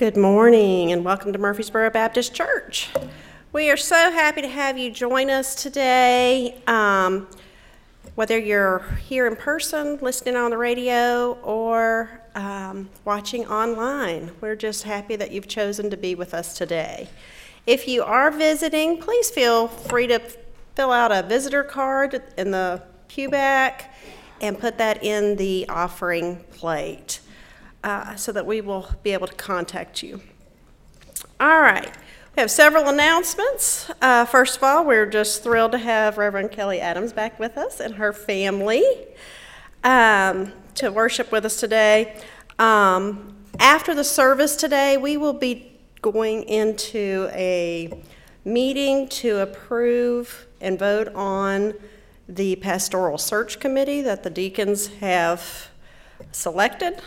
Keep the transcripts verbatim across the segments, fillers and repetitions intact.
Good morning and welcome to Murfreesboro Baptist Church. We are so happy to have you join us today. Um, whether you're here in person, listening on the radio, or um, watching online, we're just happy that you've chosen to be with us today. If you are visiting, please feel free to fill out a visitor card in the pew back and put that in the offering plate. Uh, so that we will be able to contact you. All right, we have several announcements. Uh, first of all, we're just thrilled to have Reverend Kelly Adams back with us and her family um, to worship with us today. Um, after the service today, we will be going into a meeting to approve and vote on the pastoral search committee that the deacons have selected.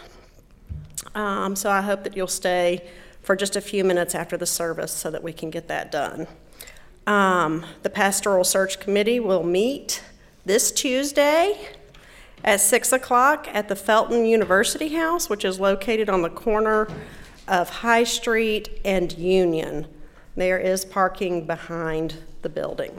Um, so I hope that you'll stay for just a few minutes after the service so that we can get that done. Um, the Pastoral Search Committee will meet this Tuesday at six o'clock at the Felton University House, which is located on the corner of High Street and Union. There is parking behind the building.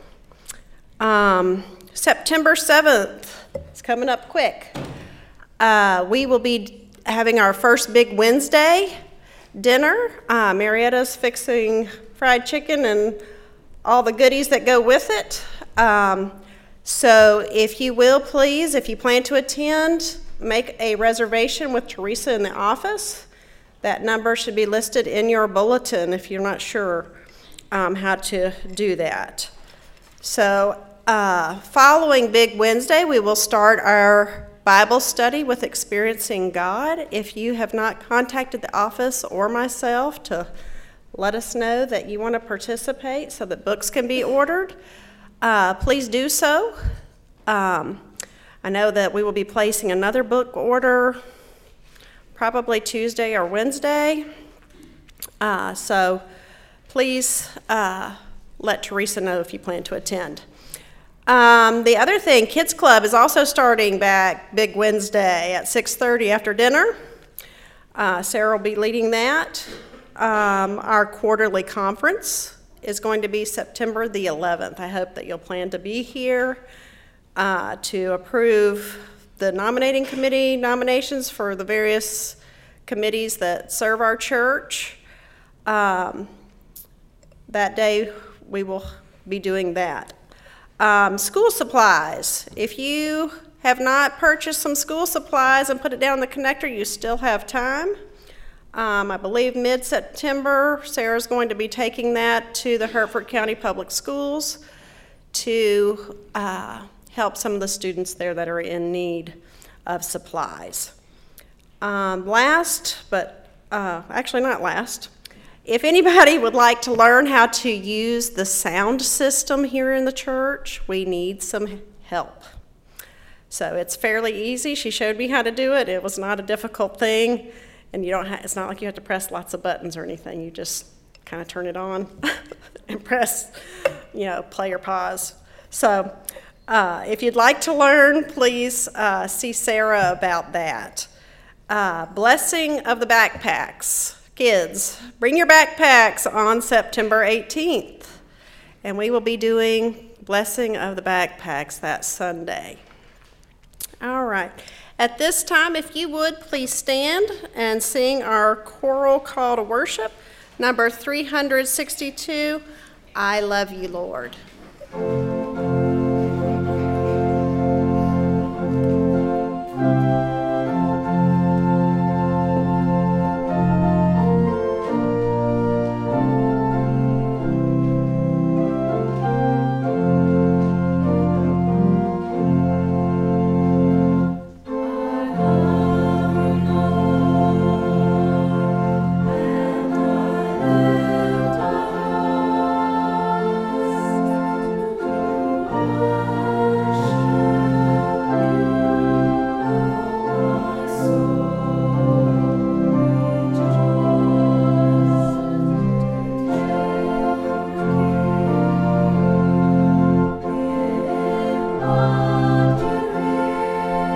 Um, September seventh, it's coming up quick. Uh, we will be having our first Big Wednesday dinner. Uh, Marietta's fixing fried chicken and all the goodies that go with it. Um, so if you will, please, if you plan to attend, make a reservation with Teresa in the office. That number should be listed in your bulletin if you're not sure um, how to do that. So uh, following Big Wednesday, we will start our Bible study with Experiencing God. If you have not contacted the office or myself to let us know that you want to participate so that books can be ordered, uh, please do so. Um, I know that we will be placing another book order probably Tuesday or Wednesday. Uh, so please uh, let Teresa know if you plan to attend. Um, the other thing, Kids Club is also starting back Big Wednesday at six thirty after dinner. Uh, Sarah will be leading that. Um, our quarterly conference is going to be September the eleventh. I hope that you'll plan to be here uh, to approve the nominating committee nominations for the various committees that serve our church. Um, that day we will be doing that. Um, school supplies. If you have not purchased some school supplies and put it down the connector, you still have time. Um, I believe mid-September, Sarah's going to be taking that to the Hertford County Public Schools to uh, help some of the students there that are in need of supplies. Um, last, but uh, actually not last, if anybody would like to learn how to use the sound system here in the church, we need some help. So it's fairly easy. She showed me how to do it. It was not a difficult thing, and you don't. Ha- it's not like you have to press lots of buttons or anything. You just kind of turn it on and press, you know, play or pause. So uh, if you'd like to learn, please uh, see Sarah about that. Uh, blessing of the backpacks. Kids, bring your backpacks on September eighteenth, and we will be doing Blessing of the Backpacks that Sunday. All right. At this time, if you would, please stand and sing our choral call to worship, number three hundred sixty-two, I Love You, Lord.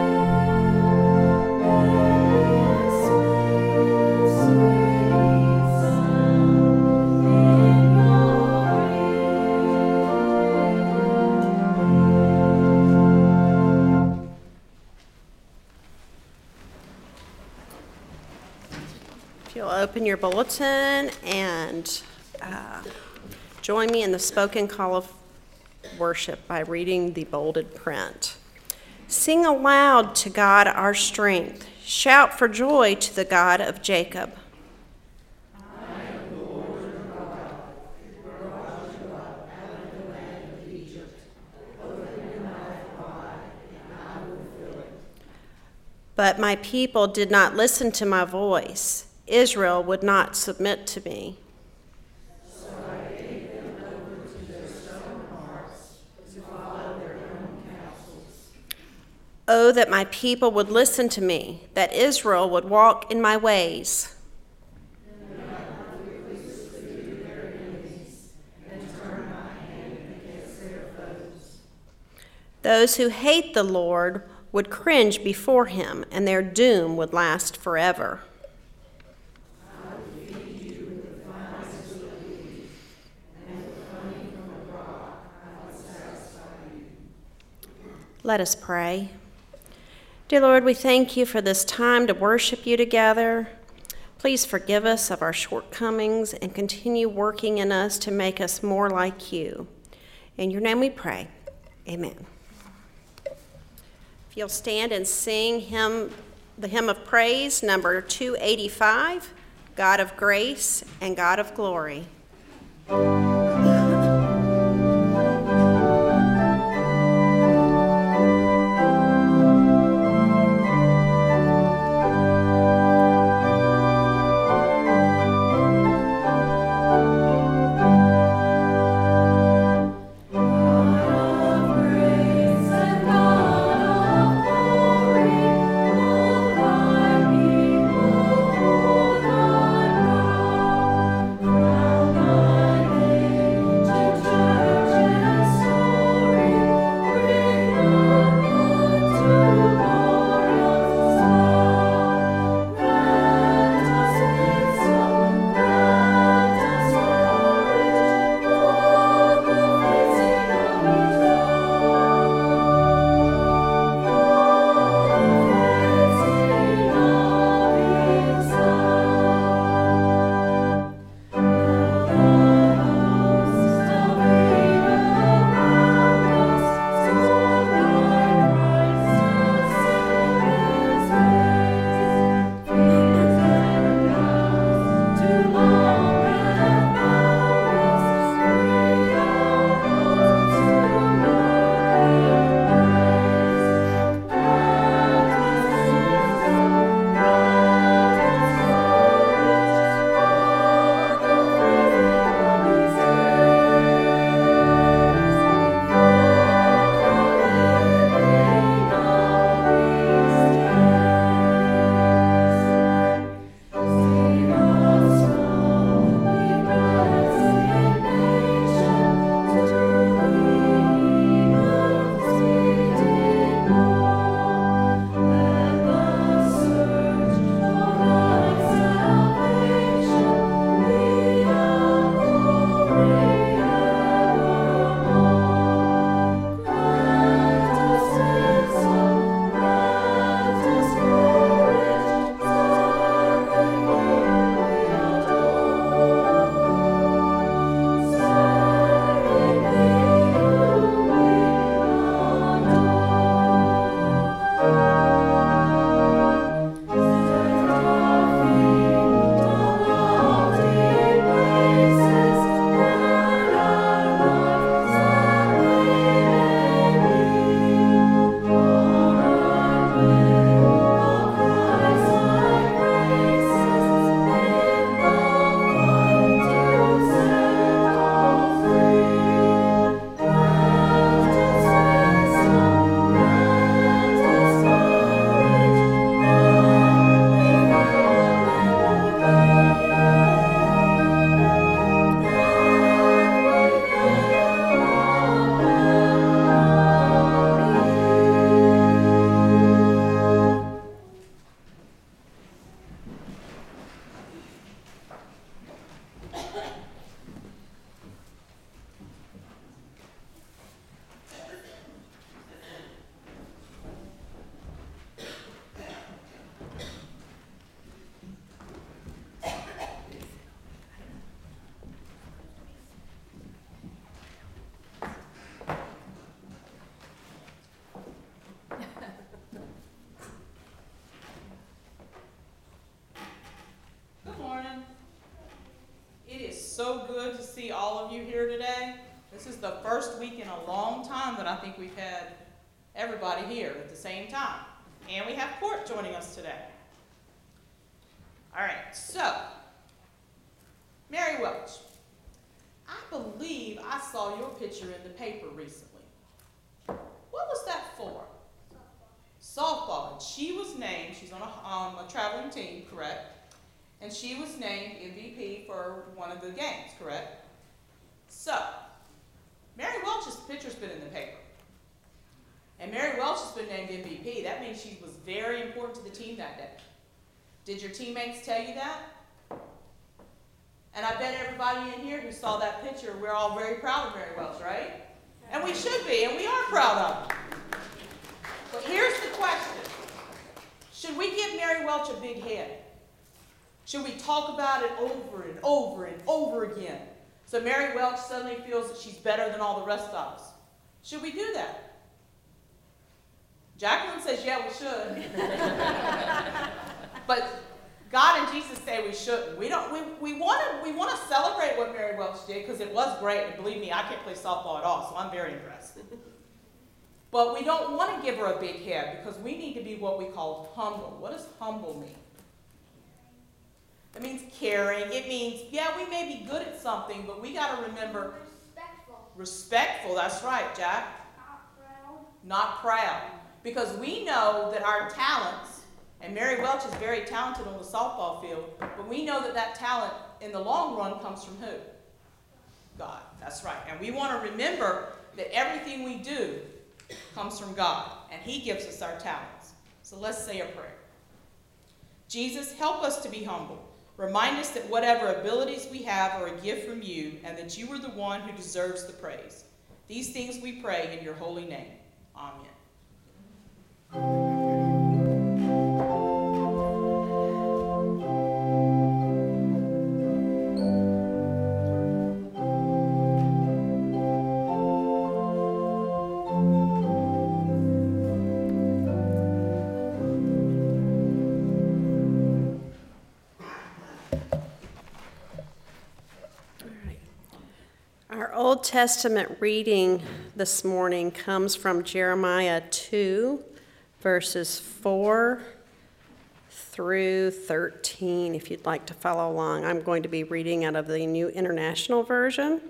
Sweet you'll open your bulletin and uh, join me in the spoken call of worship by reading the bolded print. Sing aloud to God our strength. Shout for joy to the God of Jacob. But my people did not listen to my voice. Israel would not submit to me. So I gave them over to their stone hearts to follow their own counsels. Oh, that my people would listen to me, that Israel would walk in my ways. Then I would quickly subdue their enemies and turn my hand against their foes. Those who hate the Lord would cringe before him, and their doom would last forever. I will feed you with the finest of wheat, and with honey from a rock I will satisfy you. Let us pray. Dear Lord, we thank you for this time to worship you together. Please forgive us of our shortcomings and continue working in us to make us more like you. In your name we pray. Amen. If you'll stand and sing hymn, the hymn of praise, number two eighty-five, God of Grace and God of Glory. Crown thy good to see all of you here today. This is the first week in a long time that I think we've had everybody here at the same time. And we have Court joining us today. All right, so, Mary Welch, I believe I saw your picture in the paper recently. What was that for? Softball. Softball. And she was named, she's on a, um, a traveling team, correct? And she was named M V P for one of the games, correct? So, Mary Welch's picture's been in the paper. And Mary Welch has been named M V P. That means she was very important to the team that day. Did your teammates tell you that? And I bet everybody in here who saw that picture, we're all very proud of Mary Welch, right? And we should be, and we are proud of her. But here's the question. Should we give Mary Welch a big head? Should we talk about it over and over and over again? So Mary Welch suddenly feels that she's better than all the rest of us. Should we do that? Jacqueline says, yeah, we should. But God and Jesus say we shouldn't. We don't. We, we want to we want to celebrate what Mary Welch did because it was great. And believe me, I can't play softball at all, so I'm very impressed. But we don't want to give her a big head because we need to be what we call humble. What does humble mean? It means caring. It means, yeah, we may be good at something, but we got to remember. Respectful. Respectful, that's right, Jack. Not proud. Not proud. Because we know that our talents, and Mary Welch is very talented on the softball field, but we know that that talent in the long run comes from who? God, that's right. And we want to remember that everything we do comes from God, and He gives us our talents. So let's say a prayer. Jesus, help us to be humble. Remind us that whatever abilities we have are a gift from you, and that you are the one who deserves the praise. These things we pray in your holy name. Amen. Our Old Testament reading this morning comes from Jeremiah two, verses four through thirteen, if you'd like to follow along. I'm going to be reading out of the New International Version.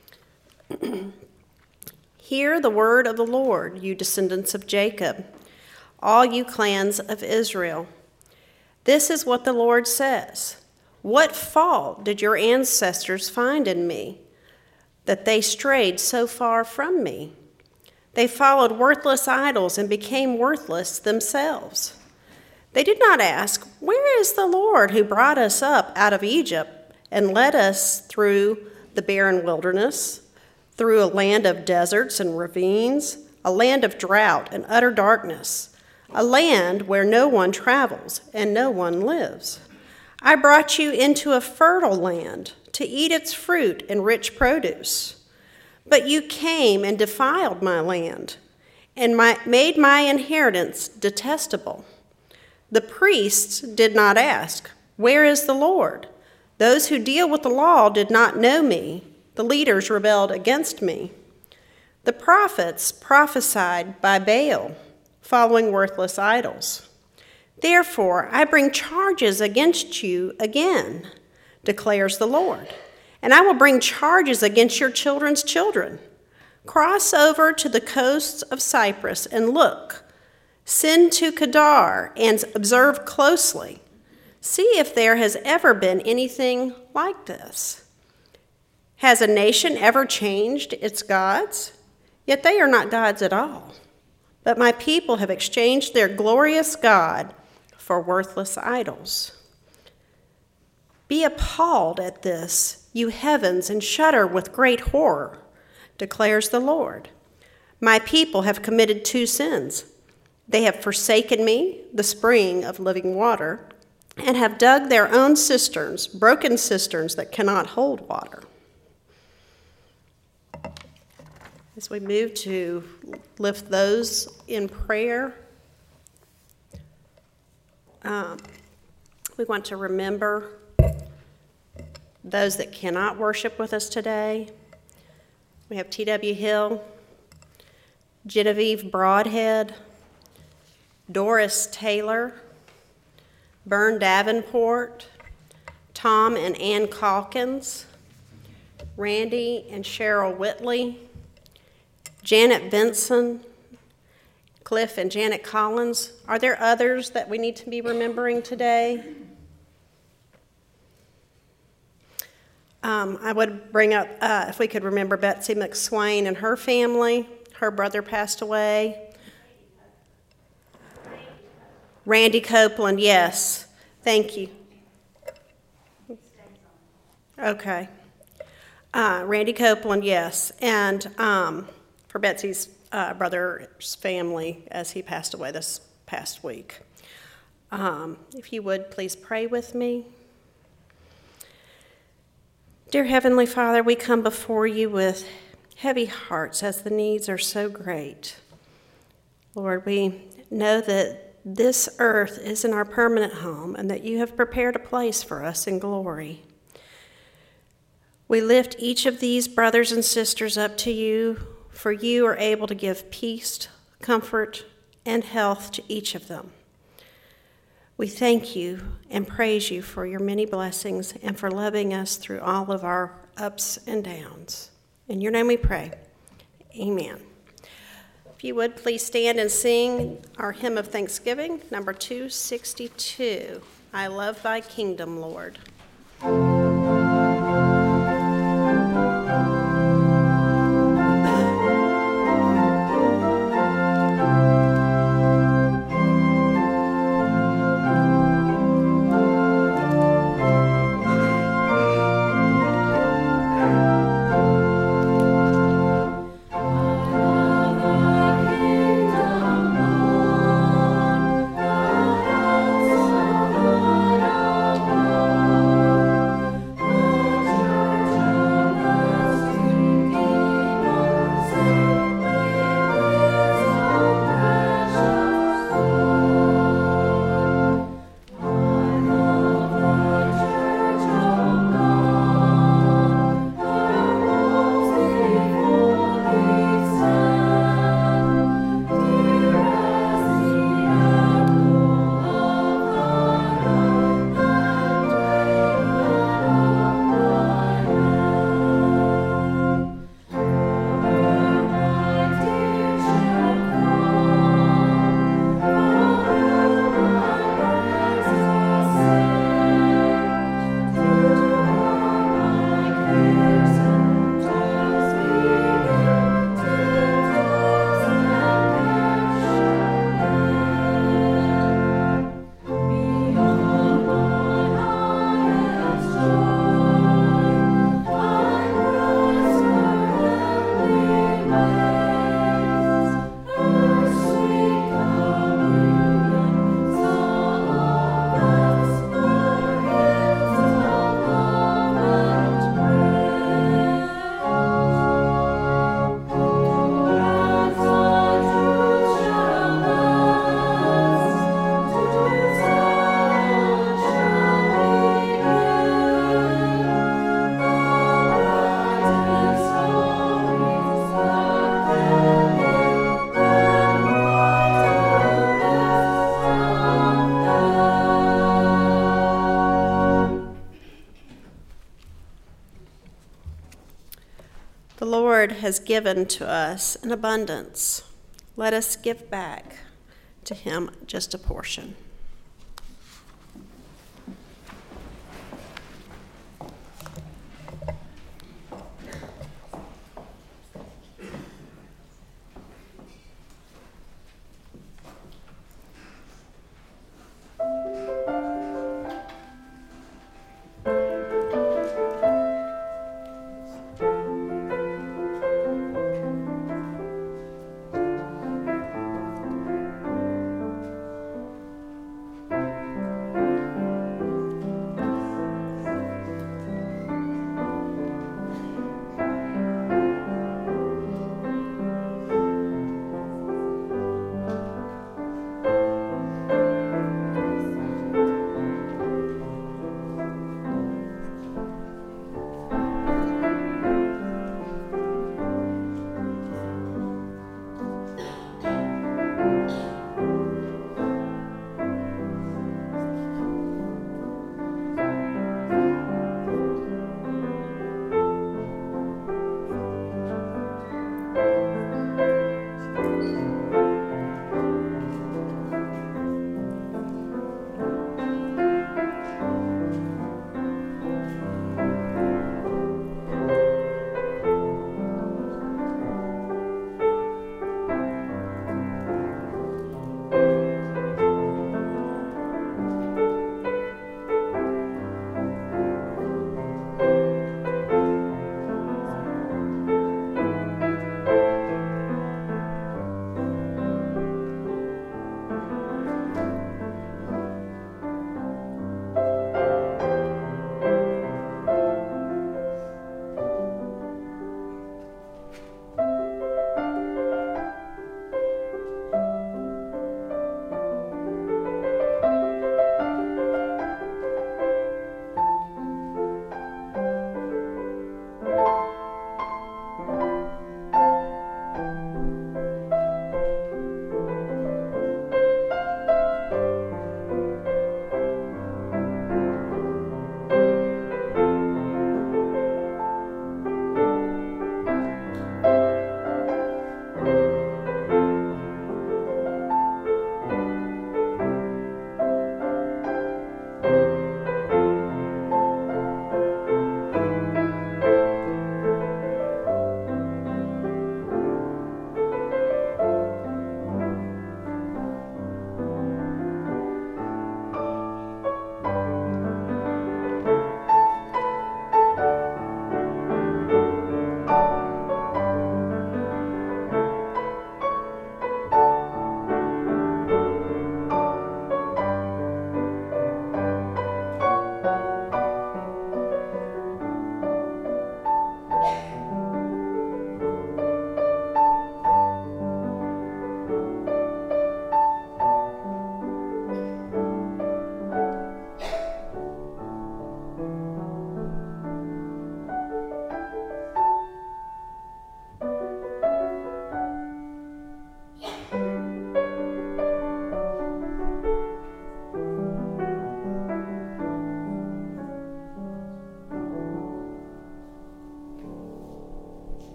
Hear the word of the Lord, you descendants of Jacob, all you clans of Israel. This is what the Lord says. What fault did your ancestors find in me, that they strayed so far from me? They followed worthless idols and became worthless themselves. They did not ask, where is the Lord who brought us up out of Egypt and led us through the barren wilderness, through a land of deserts and ravines, a land of drought and utter darkness, a land where no one travels and no one lives? I brought you into a fertile land to eat its fruit and rich produce. But you came and defiled my land and my, made my inheritance detestable. The priests did not ask, where is the Lord? Those who deal with the law did not know me. The leaders rebelled against me. The prophets prophesied by Baal, following worthless idols. Therefore, I bring charges against you again, declares the Lord, and I will bring charges against your children's children. Cross over to the coasts of Cyprus and look. Send to Kedar and observe closely. See if there has ever been anything like this. Has a nation ever changed its gods? Yet they are not gods at all. But my people have exchanged their glorious God for worthless idols. Be appalled at this, you heavens, and shudder with great horror, declares the Lord. My people have committed two sins. They have forsaken me, the spring of living water, and have dug their own cisterns, broken cisterns that cannot hold water. As we move to lift those in prayer, um, we want to remember those that cannot worship with us today. We have T W Hill, Genevieve Broadhead, Doris Taylor, Bern Davenport, Tom and Ann Calkins, Randy and Cheryl Whitley, Janet Benson, Cliff and Janet Collins. Are there others that we need to be remembering today? Um, I would bring up, uh, if we could remember Betsy McSwain and her family. Her brother passed away. Randy Copeland, yes. Thank you. Okay. Uh, Randy Copeland, yes. And um, for Betsy's uh, brother's family as he passed away this past week. Um, if you would, please pray with me. Dear Heavenly Father, we come before you with heavy hearts as the needs are so great. Lord, we know that this earth isn't our permanent home and that you have prepared a place for us in glory. We lift each of these brothers and sisters up to you, for you are able to give peace, comfort, and health to each of them. We thank you and praise you for your many blessings and for loving us through all of our ups and downs. In your name we pray. Amen. If you would, please stand and sing our hymn of thanksgiving, number two sixty-two, I Love Thy Kingdom, Lord. The Lord has given to us an abundance. Let us give back to him just a portion.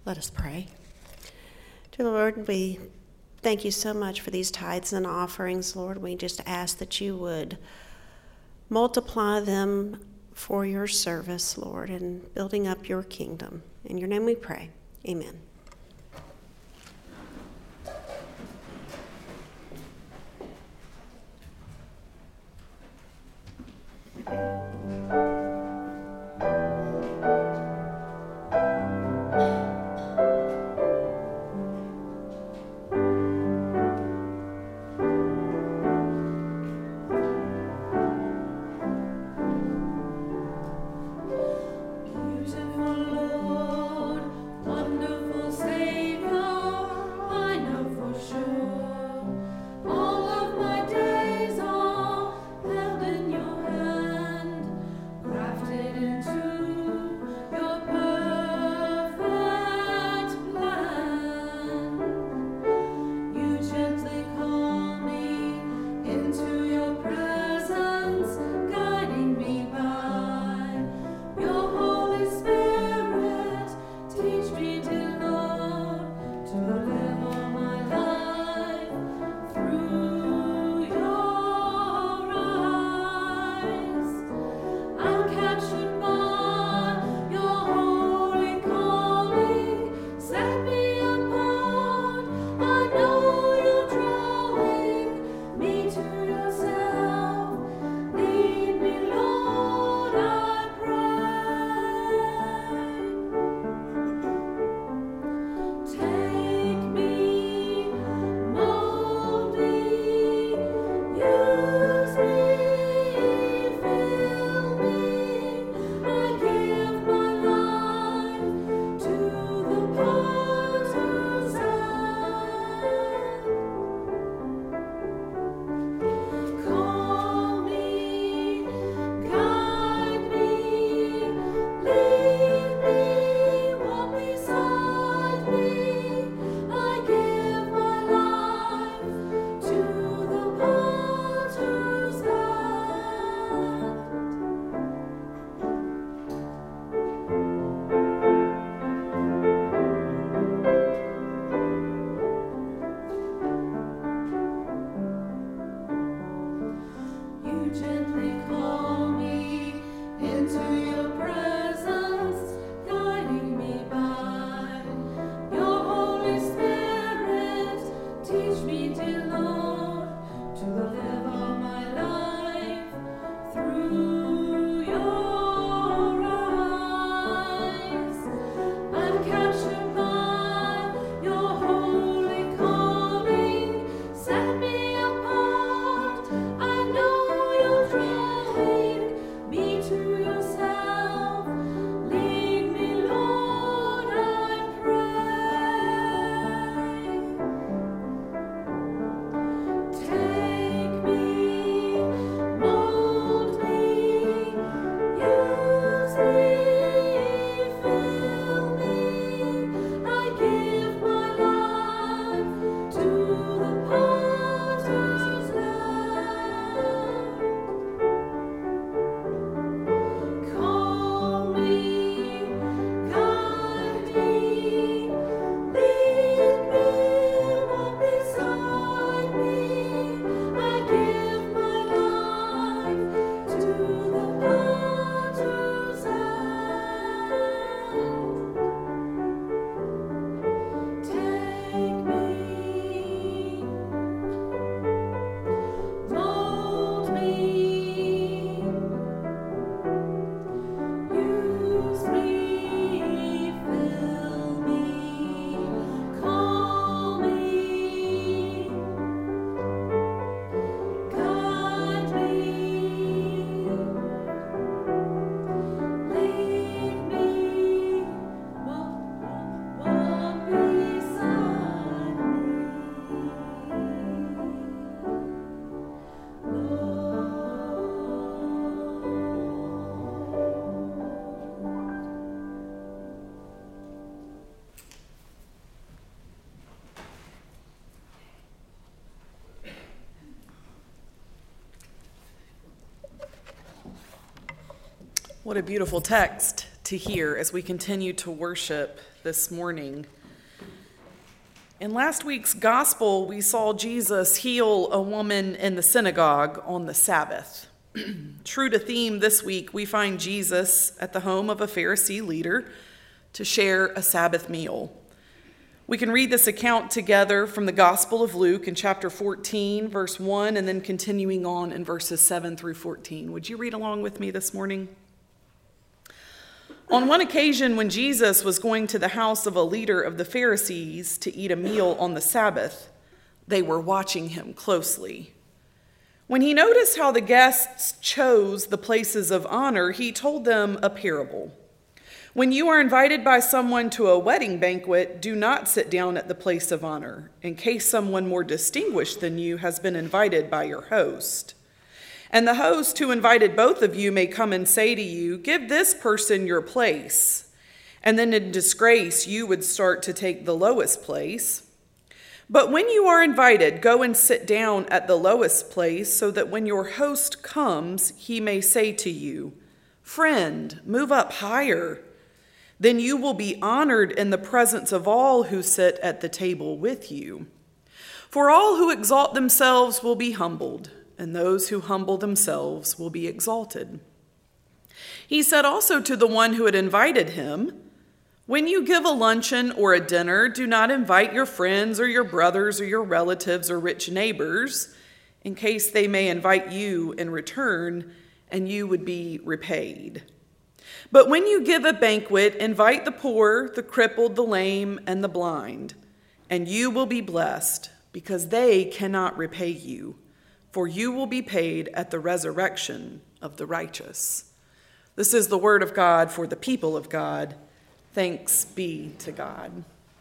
Let us pray. Dear Lord, we thank you so much for these tithes and offerings, Lord. We just ask that you would multiply them for your service, Lord, and building up your kingdom. In your name we pray. Amen. What a beautiful text to hear as we continue to worship this morning. In last week's gospel, we saw Jesus heal a woman in the synagogue on the Sabbath. True to theme this week, we find Jesus at the home of a Pharisee leader to share a Sabbath meal. We can read this account together from the Gospel of Luke in chapter fourteen, verse one, and then continuing on in verses seven through fourteen. Would you read along with me this morning? On one occasion, when Jesus was going to the house of a leader of the Pharisees to eat a meal on the Sabbath, they were watching him closely. When he noticed how the guests chose the places of honor, he told them a parable. When you are invited by someone to a wedding banquet, do not sit down at the place of honor, in case someone more distinguished than you has been invited by your host. And the host who invited both of you may come and say to you, give this person your place. And then in disgrace, you would start to take the lowest place. But when you are invited, go and sit down at the lowest place, so that when your host comes, he may say to you, friend, move up higher. Then you will be honored in the presence of all who sit at the table with you. For all who exalt themselves will be humbled, and those who humble themselves will be exalted. He said also to the one who had invited him, when you give a luncheon or a dinner, do not invite your friends or your brothers or your relatives or rich neighbors, in case they may invite you in return, and you would be repaid. But when you give a banquet, invite the poor, the crippled, the lame, and the blind, and you will be blessed, because they cannot repay you, for you will be paid at the resurrection of the righteous. This is the word of God for the people of God. Thanks be to God.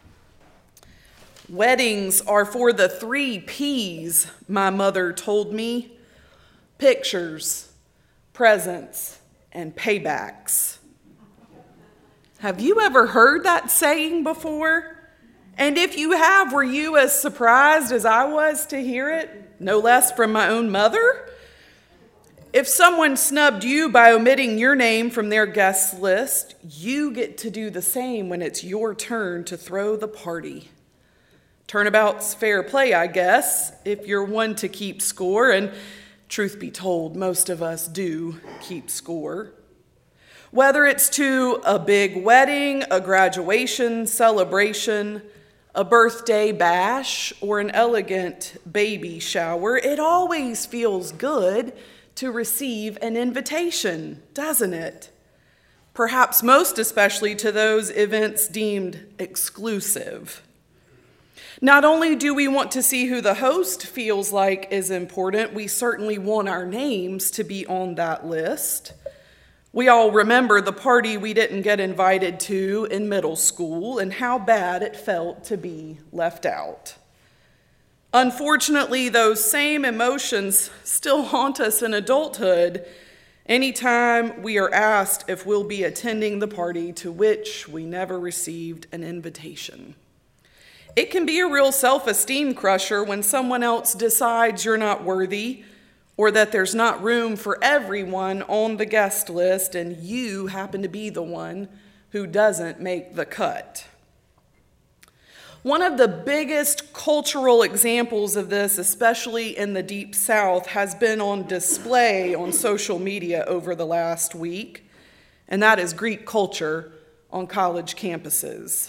Weddings are for the three P's, my mother told me: pictures, presents, and paybacks. Have you ever heard that saying before? And if you have, were you as surprised as I was to hear it? No less from my own mother? If someone snubbed you by omitting your name from their guest list, you get to do the same when it's your turn to throw the party. Turnabout's fair play, I guess, if you're one to keep score, and truth be told, most of us do keep score. Whether it's to a big wedding, a graduation celebration, a birthday bash, or an elegant baby shower, it always feels good to receive an invitation, doesn't it? Perhaps most especially to those events deemed exclusive. Not only do we want to see who the host feels like is important, we certainly want our names to be on that list. We all remember the party we didn't get invited to in middle school and how bad it felt to be left out. Unfortunately, those same emotions still haunt us in adulthood anytime we are asked if we'll be attending the party to which we never received an invitation. It can be a real self-esteem crusher when someone else decides you're not worthy, or that there's not room for everyone on the guest list and you happen to be the one who doesn't make the cut. One of the biggest cultural examples of this, especially in the Deep South, has been on display on social media over the last week, and that is Greek culture on college campuses.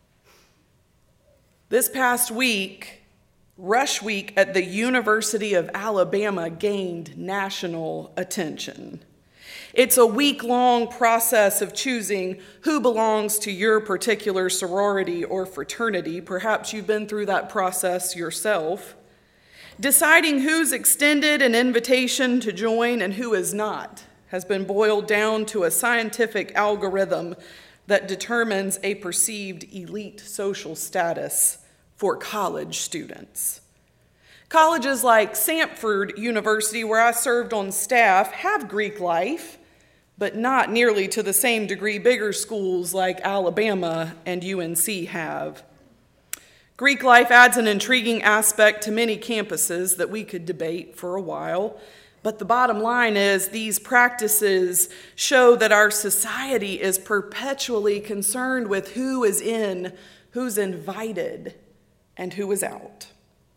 This past week, Rush Week at the University of Alabama gained national attention. It's a week-long process of choosing who belongs to your particular sorority or fraternity. Perhaps you've been through that process yourself. Deciding who's extended an invitation to join and who is not has been boiled down to a scientific algorithm that determines a perceived elite social status for college students. Colleges like Samford University, where I served on staff, have Greek life, but not nearly to the same degree bigger schools like Alabama and U N C have. Greek life adds an intriguing aspect to many campuses that we could debate for a while, But the bottom line is these practices show that our society is perpetually concerned with who is in, who's invited, and who is out.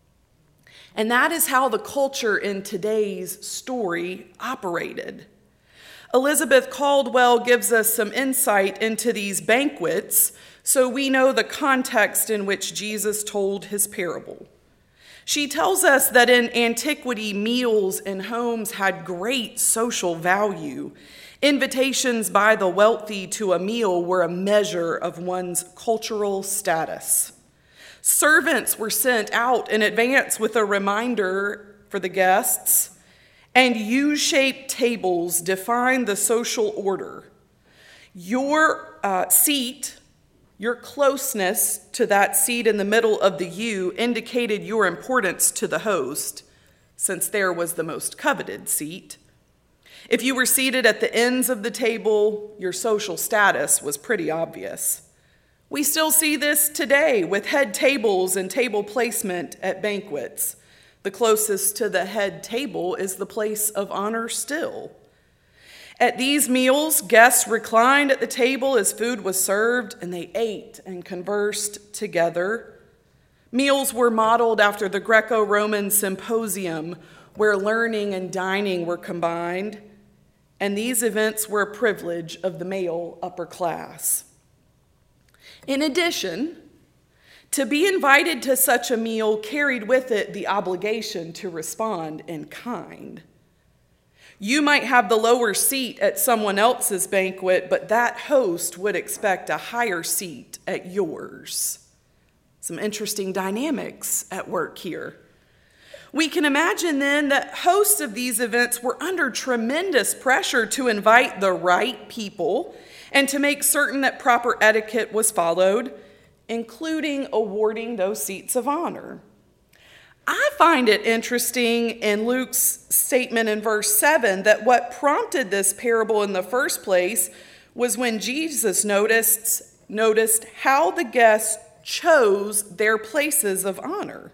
And that is how the culture in today's story operated. Elizabeth Caldwell gives us some insight into these banquets so we know the context in which Jesus told his parable. She tells us that in antiquity, meals in homes had great social value. Invitations by the wealthy to a meal were a measure of one's cultural status. Servants were sent out in advance with a reminder for the guests, and U-shaped tables defined the social order. Your uh, seat, your closeness to that seat in the middle of the U indicated your importance to the host, since there was the most coveted seat. If you were seated at the ends of the table, your social status was pretty obvious. We still see this today with head tables and table placement at banquets. The closest to the head table is the place of honor still. At these meals, guests reclined at the table as food was served, and they ate and conversed together. Meals were modeled after the Greco-Roman symposium, where learning and dining were combined, and these events were a privilege of the male upper class. In addition, to be invited to such a meal carried with it the obligation to respond in kind. You might have the lower seat at someone else's banquet, but that host would expect a higher seat at yours. Some interesting dynamics at work here. We can imagine then that hosts of these events were under tremendous pressure to invite the right people and to make certain that proper etiquette was followed, including awarding those seats of honor. I find it interesting in Luke's statement in verse seven that what prompted this parable in the first place was when Jesus noticed, noticed how the guests chose their places of honor.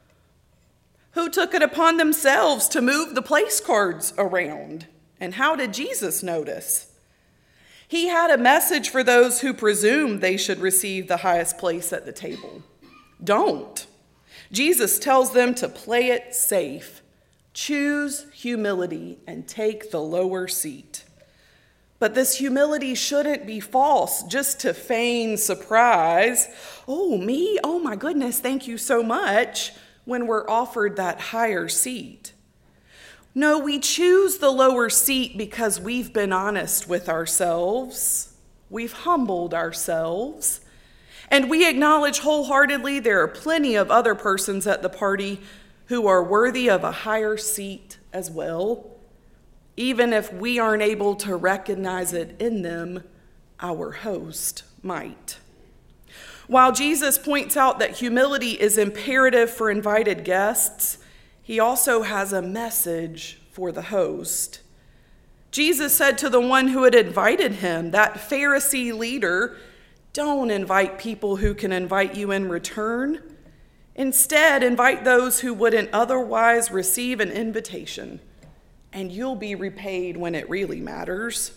Who took it upon themselves to move the place cards around? And how did Jesus notice? He had a message for those who presumed they should receive the highest place at the table. Don't. Jesus tells them to play it safe. Choose humility and take the lower seat. But this humility shouldn't be false, just to feign surprise. Oh, me? Oh, my goodness, thank you so much, when we're offered that higher seat. No, we choose the lower seat because we've been honest with ourselves. We've humbled ourselves. And we acknowledge wholeheartedly there are plenty of other persons at the party who are worthy of a higher seat as well. Even if we aren't able to recognize it in them, our host might. While Jesus points out that humility is imperative for invited guests, he also has a message for the host. Jesus said to the one who had invited him, that Pharisee leader, don't invite people who can invite you in return. Instead, invite those who wouldn't otherwise receive an invitation, and you'll be repaid when it really matters.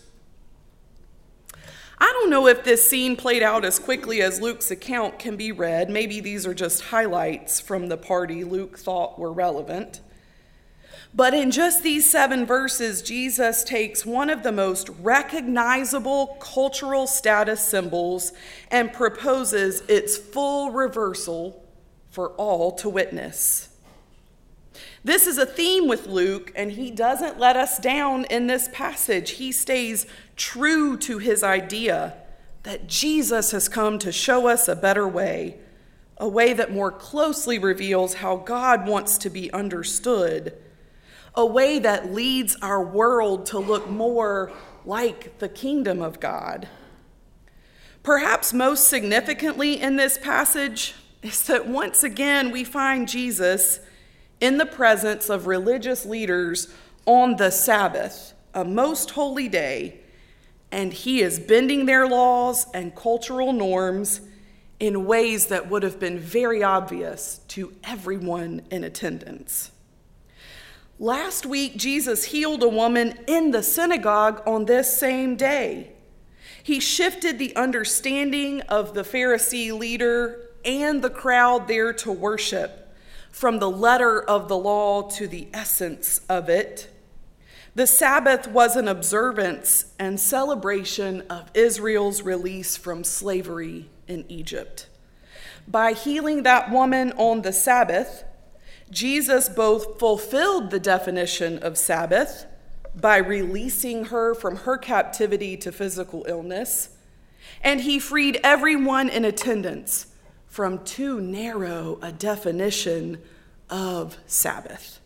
I don't know if this scene played out as quickly as Luke's account can be read. Maybe these are just highlights from the party Luke thought were relevant. But in just these seven verses, Jesus takes one of the most recognizable cultural status symbols and proposes its full reversal for all to witness. This is a theme with Luke, and he doesn't let us down in this passage. He stays true to his idea that Jesus has come to show us a better way, a way that more closely reveals how God wants to be understood, a way that leads our world to look more like the kingdom of God. Perhaps most significantly in this passage is that once again we find Jesus in the presence of religious leaders on the Sabbath, a most holy day, and he is bending their laws and cultural norms in ways that would have been very obvious to everyone in attendance. Last week, Jesus healed a woman in the synagogue on this same day. He shifted the understanding of the Pharisee leader and the crowd there to worship from the letter of the law to the essence of it. The Sabbath was an observance and celebration of Israel's release from slavery in Egypt. By healing that woman on the Sabbath, Jesus both fulfilled the definition of Sabbath by releasing her from her captivity to physical illness, and he freed everyone in attendance from too narrow a definition of Sabbath.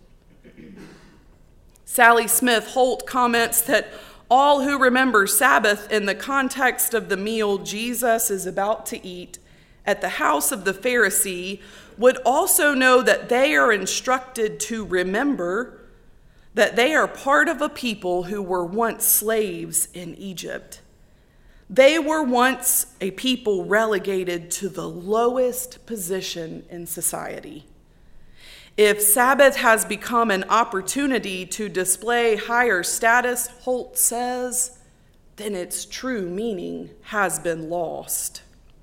Sally Smith Holt comments that all who remember Sabbath in the context of the meal Jesus is about to eat at the house of the Pharisee would also know that they are instructed to remember that they are part of a people who were once slaves in Egypt. They were once a people relegated to the lowest position in society. If Sabbath has become an opportunity to display higher status, Holt says, then its true meaning has been lost.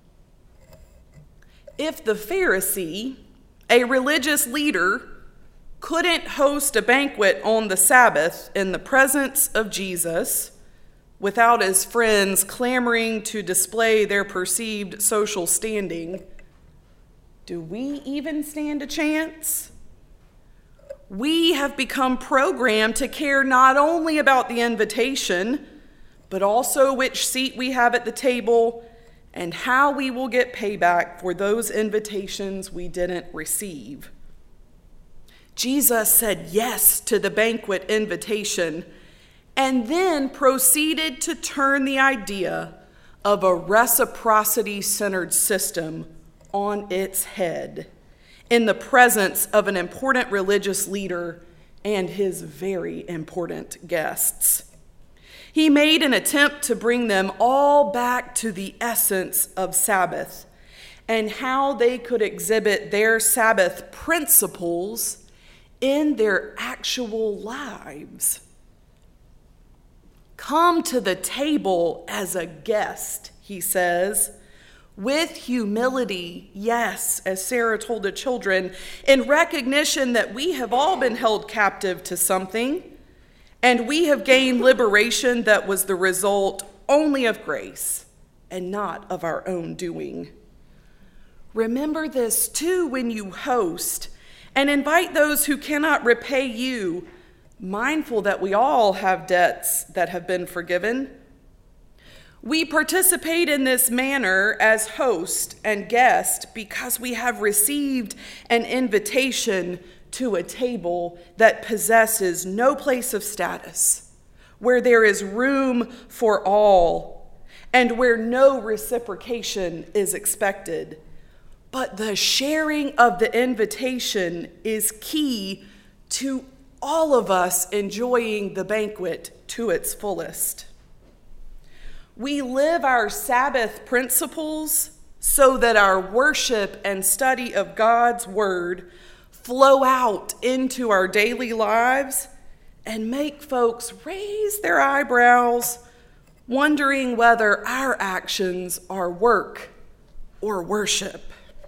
If the Pharisee, a religious leader, couldn't host a banquet on the Sabbath in the presence of Jesus without his friends clamoring to display their perceived social standing, do we even stand a chance? We have become programmed to care not only about the invitation, but also which seat we have at the table and how we will get payback for those invitations we didn't receive. Jesus said yes to the banquet invitation and then proceeded to turn the idea of a reciprocity-centered system on its head in the presence of an important religious leader and his very important guests. He made an attempt to bring them all back to the essence of Sabbath and how they could exhibit their Sabbath principles in their actual lives. Come to the table as a guest, he says, with humility, yes, as Sarah told the children, in recognition that we have all been held captive to something, and we have gained liberation that was the result only of grace and not of our own doing. Remember this too when you host, and invite those who cannot repay you, mindful that we all have debts that have been forgiven. We participate in this manner as host and guest because we have received an invitation to a table that possesses no place of status, where there is room for all, and where no reciprocation is expected. But the sharing of the invitation is key to all of us enjoying the banquet to its fullest. We live our Sabbath principles so that our worship and study of God's word flow out into our daily lives and make folks raise their eyebrows, wondering whether our actions are work or worship.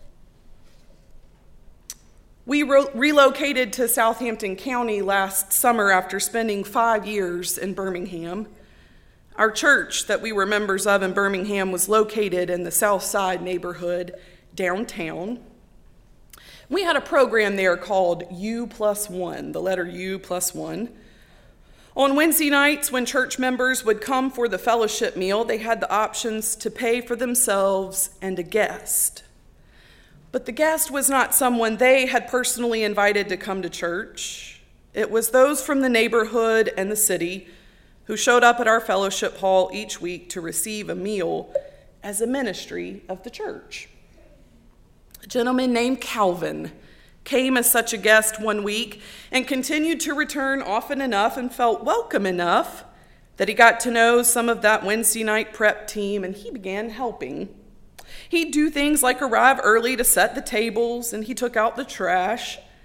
We re- relocated to Southampton County last summer after spending five years in Birmingham. Our church that we were members of in Birmingham was located in the South Side neighborhood downtown. We had a program there called U plus one, the letter U plus one. On Wednesday nights, when church members would come for the fellowship meal, they had the options to pay for themselves and a guest. But the guest was not someone they had personally invited to come to church. It was those from the neighborhood and the city who showed up at our fellowship hall each week to receive a meal as a ministry of the church. A gentleman named Calvin came as such a guest one week and continued to return often enough and felt welcome enough that he got to know some of that Wednesday night prep team, and he began helping. He'd do things like arrive early to set the tables, and he took out the trash.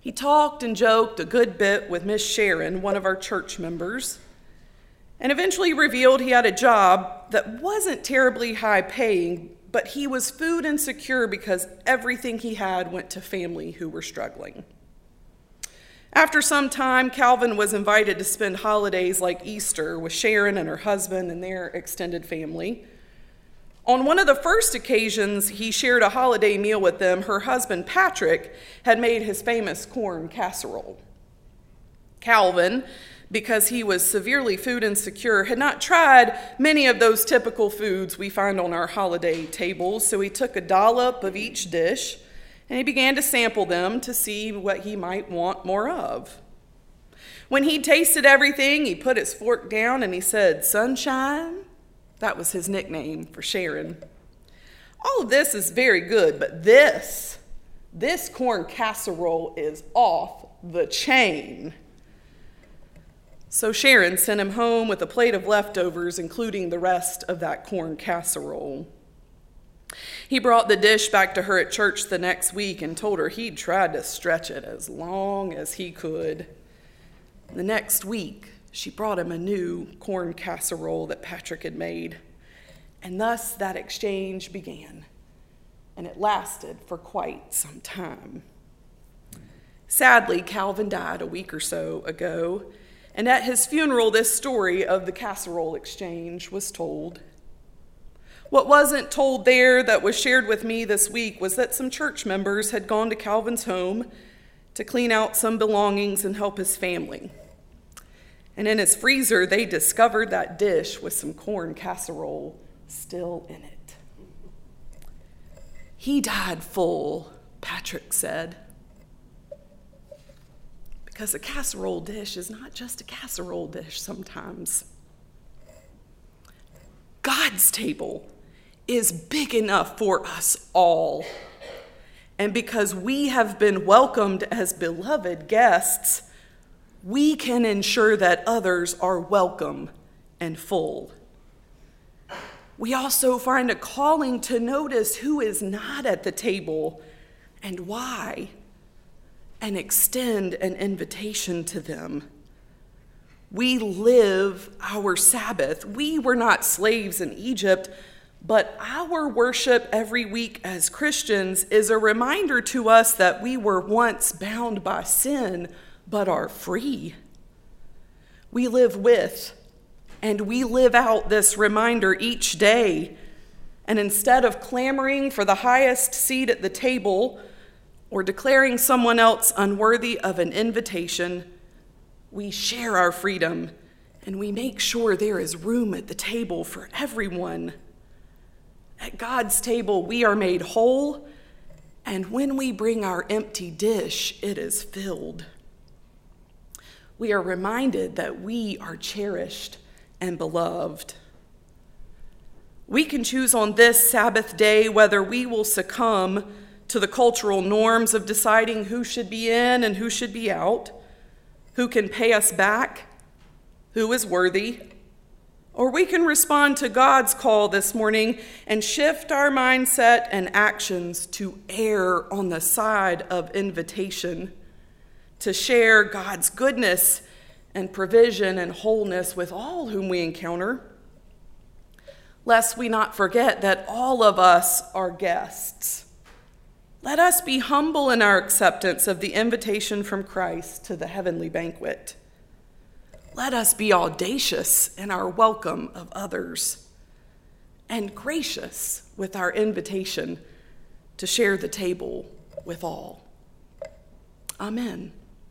He talked and joked a good bit with Miss Sharon, one of our church members, and eventually revealed he had a job that wasn't terribly high paying, but he was food insecure because everything he had went to family who were struggling. After some time, Calvin was invited to spend holidays like Easter with Sharon and her husband and their extended family. On one of the first occasions he shared a holiday meal with them, her husband, Patrick, had made his famous corn casserole. Calvin, because he was severely food insecure, had not tried many of those typical foods we find on our holiday tables, so he took a dollop of each dish and he began to sample them to see what he might want more of. When he tasted everything, he put his fork down and he said, "Sunshine?" That was his nickname for Sharon. "All of this is very good, but this, this corn casserole is off the chain." So Sharon sent him home with a plate of leftovers, including the rest of that corn casserole. He brought the dish back to her at church the next week and told her he'd tried to stretch it as long as he could. The next week, she brought him a new corn casserole that Patrick had made, and thus that exchange began, and it lasted for quite some time. Sadly, Calvin died a week or so ago, and at his funeral, this story of the casserole exchange was told. What wasn't told there that was shared with me this week was that some church members had gone to Calvin's home to clean out some belongings and help his family. And in his freezer, they discovered that dish with some corn casserole still in it. "He died full," Patrick said. Because a casserole dish is not just a casserole dish sometimes. God's table is big enough for us all. And because we have been welcomed as beloved guests, we can ensure that others are welcome and full. We also find a calling to notice who is not at the table and why, and extend an invitation to them. We live our Sabbath. We were not slaves in Egypt, but our worship every week as Christians is a reminder to us that we were once bound by sin, but are free. We live with and we live out this reminder each day. And instead of clamoring for the highest seat at the table or declaring someone else unworthy of an invitation, we share our freedom and we make sure there is room at the table for everyone. At God's table, we are made whole, and when we bring our empty dish, it is filled. We are reminded that we are cherished and beloved. We can choose on this Sabbath day whether we will succumb to the cultural norms of deciding who should be in and who should be out, who can pay us back, who is worthy, or we can respond to God's call this morning and shift our mindset and actions to err on the side of invitation, to share God's goodness and provision and wholeness with all whom we encounter, lest we not forget that all of us are guests. Let us be humble in our acceptance of the invitation from Christ to the heavenly banquet. Let us be audacious in our welcome of others and gracious with our invitation to share the table with all. Amen.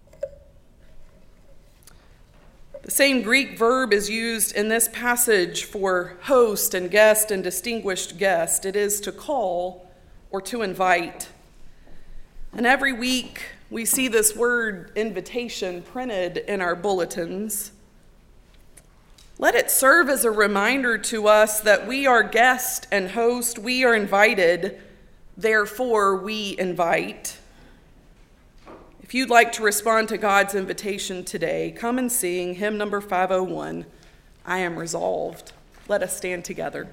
The same Greek verb is used in this passage for host and guest and distinguished guest. It is to call or to invite. And every week we see this word invitation printed in our bulletins. Let it serve as a reminder to us that we are guest and host. We are invited, therefore we invite. If you'd like to respond to God's invitation today, come and sing hymn number five oh one, I Am Resolved. Let us stand together.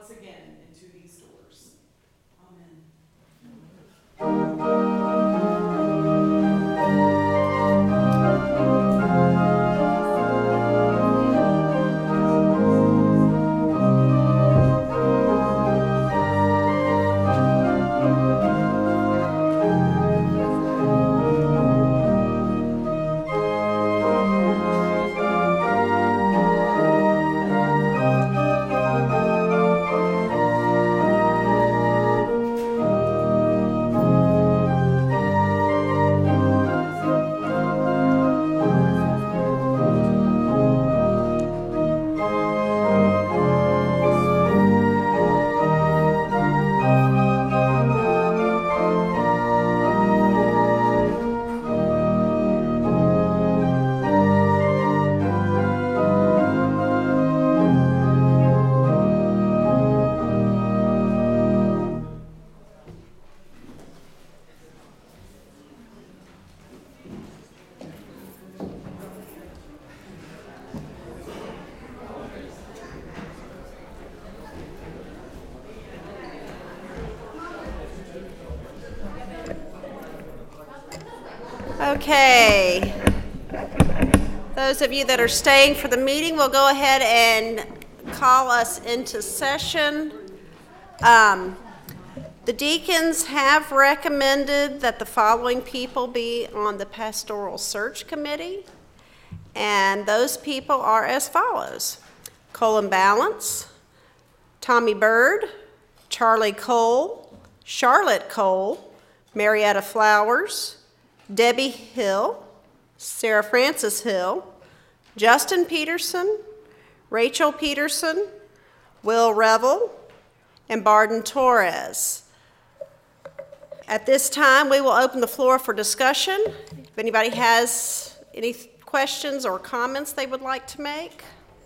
once again into these doors. Amen. Okay. Those of you that are staying for the meeting, we'll go ahead and call us into session. Um, the deacons have recommended that the following people be on the pastoral search committee, and those people are as follows: Colin Balance, Tommy Bird, Charlie Cole, Charlotte Cole, Marietta Flowers, Debbie Hill, Sarah Frances Hill, Justin Peterson, Rachel Peterson, Will Revel, and Barden Torres. At this time, we will open the floor for discussion. If anybody has any questions or comments they would like to make.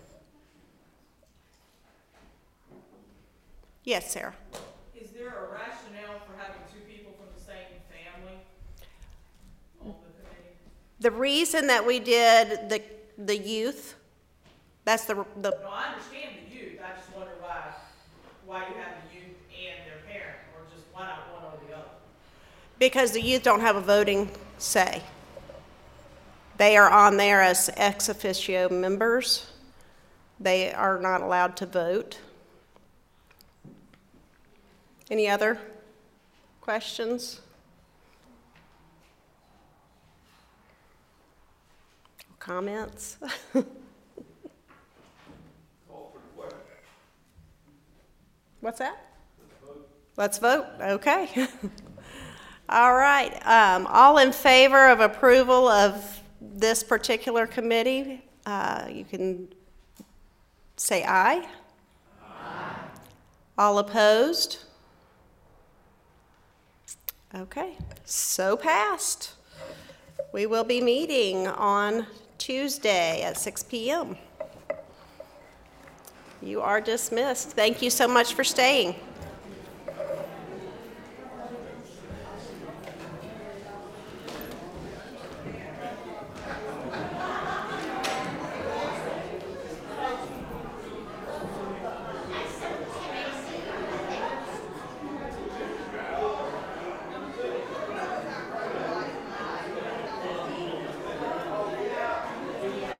Yes, Sarah. Is there a rationale for having two people from the same family on the committee? The reason that we did the the youth, that's the the No, I understand the youth. I just wonder why why you have the youth and their parent, or just why not one or the other? because the youth don't have a voting say. They are on there as ex officio members. They are not allowed to vote. Any other questions? Comments? What's that? Let's vote. Okay. All right. Um, all in favor of approval of this particular committee, uh, you can say aye. Aye. All opposed? Okay. So passed. We will be meeting on Tuesday at six p.m. You are dismissed. Thank you so much for staying.